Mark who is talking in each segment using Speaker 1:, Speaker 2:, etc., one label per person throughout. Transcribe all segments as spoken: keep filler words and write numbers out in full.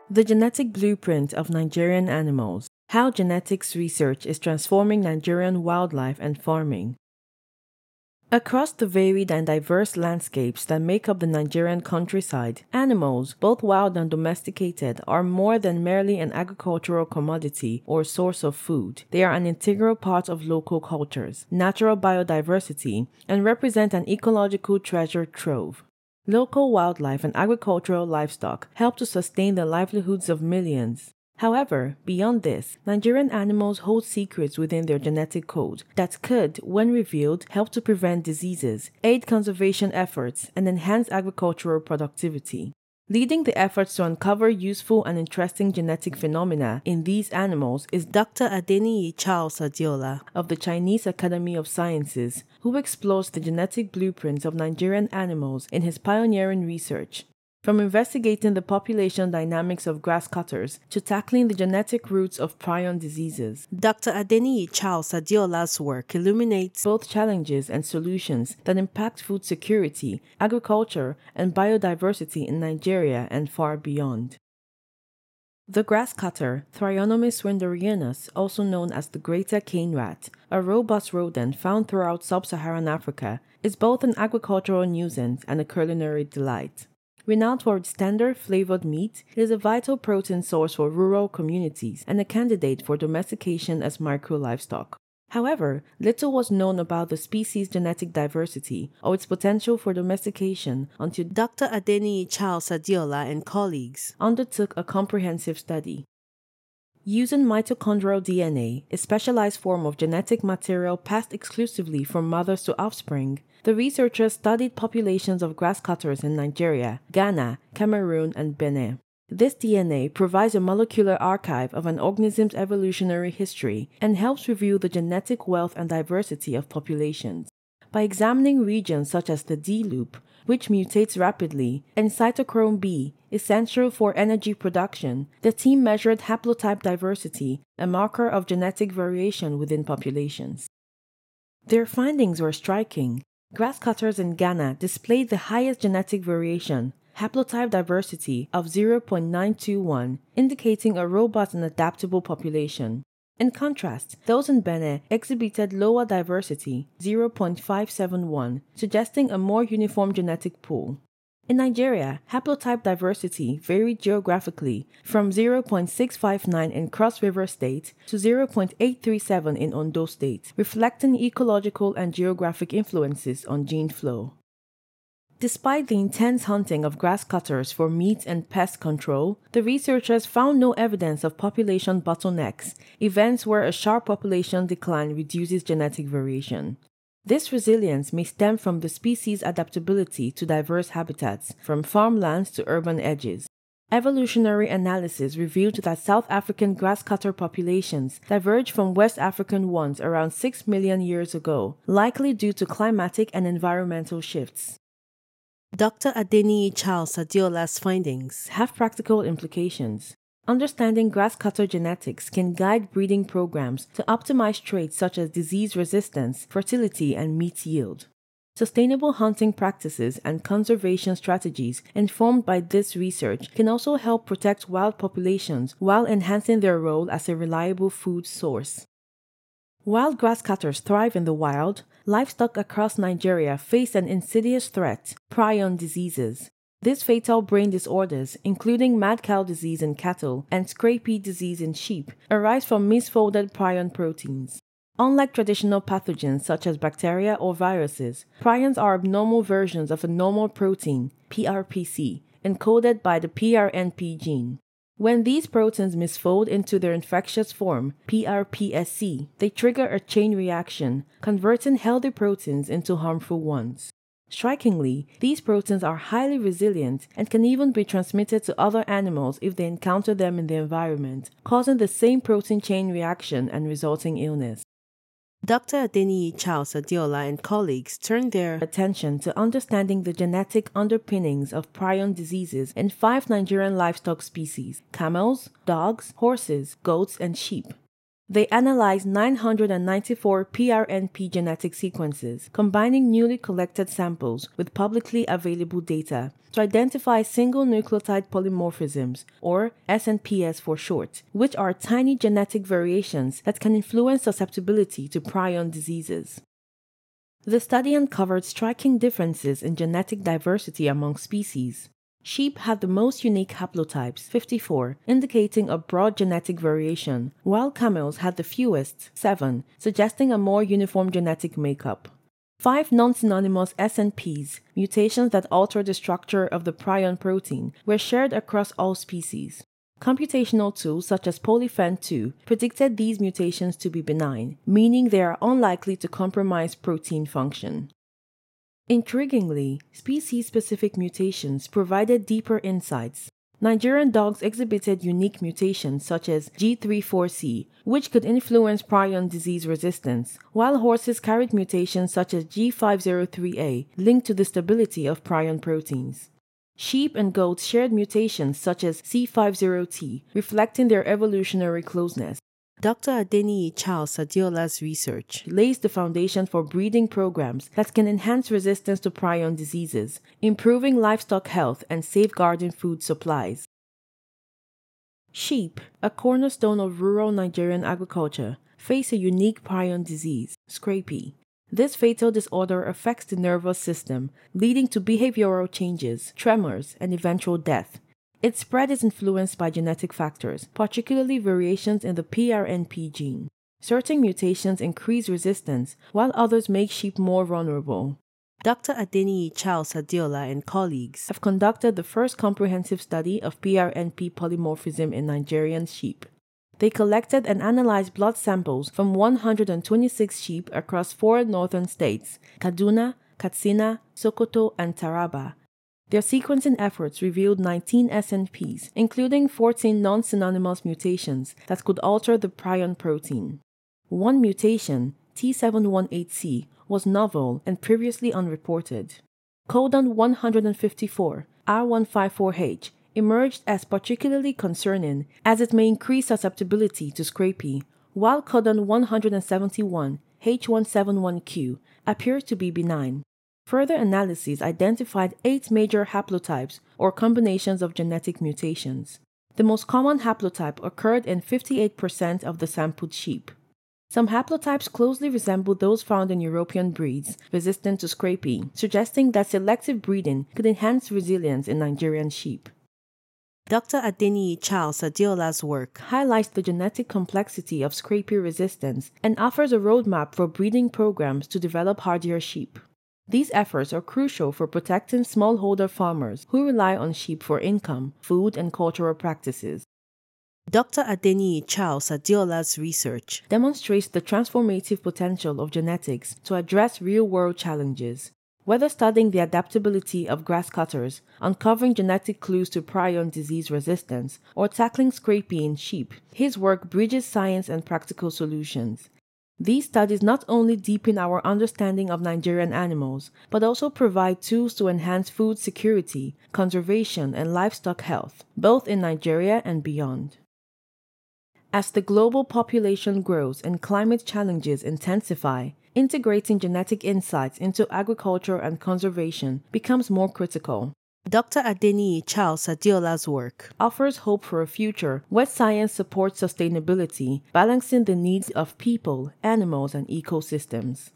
Speaker 1: The Genetic Blueprint of Nigerian Animals: How Genetics Research is Transforming Nigerian Wildlife and Farming. Across the varied and diverse landscapes that make up the Nigerian countryside, animals, both wild and domesticated, are more than merely an agricultural commodity or source of food. They are an integral part of local cultures, natural biodiversity, and represent an ecological treasure trove. Local wildlife and agricultural livestock help to sustain the livelihoods of millions. However, beyond this, Nigerian animals hold secrets within their genetic code that could, when revealed, help to prevent diseases, aid conservation efforts, and enhance agricultural productivity. Leading the efforts to uncover useful and interesting genetic phenomena in these animals is Doctor Adeniyi Charles Adiola of the Chinese Academy of Sciences, who explores the genetic blueprints of Nigerian animals in his pioneering research. From investigating the population dynamics of grasscutters to tackling the genetic roots of prion diseases, Doctor Adeniyi Charles Adiola's work illuminates both challenges and solutions that impact food security, agriculture, and biodiversity in Nigeria and far beyond. The grasscutter, Thrionomus swinderianus, also known as the greater cane rat, a robust rodent found throughout sub-Saharan Africa, is both an agricultural nuisance and a culinary delight. Renowned for its tender, flavored meat, it is a vital protein source for rural communities and a candidate for domestication as micro-livestock. However, little was known about the species' genetic diversity or its potential for domestication until Doctor Adeniyi Charles Adiola and colleagues undertook a comprehensive study. Using mitochondrial D N A, a specialized form of genetic material passed exclusively from mothers to offspring, the researchers studied populations of grasscutters in Nigeria, Ghana, Cameroon, and Benin. This D N A provides a molecular archive of an organism's evolutionary history and helps reveal the genetic wealth and diversity of populations. By examining regions such as the D loop, which mutates rapidly, and cytochrome B, essential for energy production, the team measured haplotype diversity, a marker of genetic variation within populations. Their findings were striking. Grasscutters in Ghana displayed the highest genetic variation, haplotype diversity of zero point nine two one, indicating a robust and adaptable population. In contrast, those in Benin exhibited lower diversity, zero point five seven one, suggesting a more uniform genetic pool. In Nigeria, haplotype diversity varied geographically from zero point six five nine in Cross River State to zero point eight three seven in Ondo State, reflecting ecological and geographic influences on gene flow. Despite the intense hunting of grasscutters for meat and pest control, the researchers found no evidence of population bottlenecks, events where a sharp population decline reduces genetic variation. This resilience may stem from the species' adaptability to diverse habitats, from farmlands to urban edges. Evolutionary analysis revealed that South African grasscutter populations diverged from West African ones around six million years ago, likely due to climatic and environmental shifts. Doctor Adeniyi Charles Adiola's findings have practical implications. Understanding grasscutter genetics can guide breeding programs to optimize traits such as disease resistance, fertility, and meat yield. Sustainable hunting practices and conservation strategies informed by this research can also help protect wild populations while enhancing their role as a reliable food source. While grasscutters thrive in the wild, livestock across Nigeria face an insidious threat: prion diseases. These fatal brain disorders, including mad cow disease in cattle and scrapie disease in sheep, arise from misfolded prion proteins. Unlike traditional pathogens such as bacteria or viruses, prions are abnormal versions of a normal protein, P R P C, encoded by the P R N P gene. When these proteins misfold into their infectious form, P R P S C, they trigger a chain reaction, converting healthy proteins into harmful ones. Strikingly, these proteins are highly resilient and can even be transmitted to other animals if they encounter them in the environment, causing the same protein chain reaction and resulting illness. Doctor Adeniyi Charles Adiola and colleagues turned their attention to understanding the genetic underpinnings of prion diseases in five Nigerian livestock species: camels, dogs, horses, goats, and sheep. They analyzed nine hundred ninety-four P R N P genetic sequences, combining newly collected samples with publicly available data to identify single nucleotide polymorphisms, or S N Ps for short, which are tiny genetic variations that can influence susceptibility to prion diseases. The study uncovered striking differences in genetic diversity among species. Sheep had the most unique haplotypes, fifty-four, indicating a broad genetic variation, while camels had the fewest, seven, suggesting a more uniform genetic makeup. Five non-synonymous S N Ps, mutations that alter the structure of the prion protein, were shared across all species. Computational tools such as PolyPhen two predicted these mutations to be benign, meaning they are unlikely to compromise protein function. Intriguingly, species-specific mutations provided deeper insights. Nigerian dogs exhibited unique mutations such as G thirty-four C, which could influence prion disease resistance, while horses carried mutations such as G five oh three A, linked to the stability of prion proteins. Sheep and goats shared mutations such as C fifty T, reflecting their evolutionary closeness. Doctor Adeniyi Charles Adiola's research lays the foundation for breeding programs that can enhance resistance to prion diseases, improving livestock health and safeguarding food supplies. Sheep, a cornerstone of rural Nigerian agriculture, face a unique prion disease, scrapie. This fatal disorder affects the nervous system, leading to behavioral changes, tremors, and eventual death. Its spread is influenced by genetic factors, particularly variations in the P R N P gene. Certain mutations increase resistance, while others make sheep more vulnerable. Doctor Adeniyi Charles Adiola and colleagues have conducted the first comprehensive study of P R N P polymorphism in Nigerian sheep. They collected and analyzed blood samples from one hundred twenty-six sheep across four northern states, Kaduna, Katsina, Sokoto, and Taraba. Their sequencing efforts revealed nineteen S N Ps, including fourteen non-synonymous mutations that could alter the prion protein. One mutation, T seven eighteen C, was novel and previously unreported. Codon one hundred fifty-four, R one fifty-four H, emerged as particularly concerning as it may increase susceptibility to scrapie, while codon one hundred seventy-one, H one seventy-one Q, appears to be benign. Further analyses identified eight major haplotypes or combinations of genetic mutations. The most common haplotype occurred in fifty-eight percent of the sampled sheep. Some haplotypes closely resemble those found in European breeds resistant to scrapie, suggesting that selective breeding could enhance resilience in Nigerian sheep. Doctor Adeniyi Charles Adiola's work highlights the genetic complexity of scrapie resistance and offers a roadmap for breeding programs to develop hardier sheep. These efforts are crucial for protecting smallholder farmers who rely on sheep for income, food, and cultural practices. Doctor Adeniyi Charles Adiola's research demonstrates the transformative potential of genetics to address real-world challenges. Whether studying the adaptability of grass cutters, uncovering genetic clues to prion disease resistance, or tackling scrapie in sheep, his work bridges science and practical solutions. These studies not only deepen our understanding of Nigerian animals, but also provide tools to enhance food security, conservation, and livestock health, both in Nigeria and beyond. As the global population grows and climate challenges intensify, integrating genetic insights into agriculture and conservation becomes more critical. Doctor Adeniyi Charles Adiola's work offers hope for a future where science supports sustainability, balancing the needs of people, animals, and ecosystems.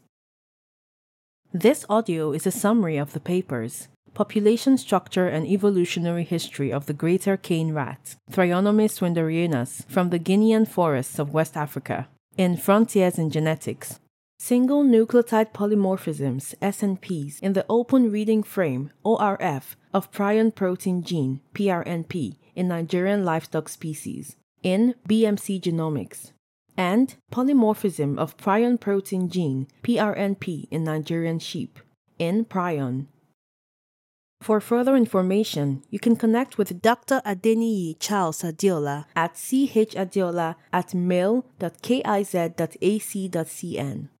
Speaker 1: This audio is a summary of the papers: Population Structure and Evolutionary History of the Greater Cane Rat, Thrionomis swinderianus, from the Guinean forests of West Africa, in Frontiers in Genetics. Single Nucleotide Polymorphisms, S N Ps, in the Open Reading Frame, O R F, of Prion Protein Gene, P R N P, in Nigerian livestock species, in B M C Genomics, and Polymorphism of Prion Protein Gene, P R N P, in Nigerian sheep, in Prion. For further information, you can connect with Doctor Adeniyi Charles Adiola at chadiola at mail dot kiz dot a c dot c n.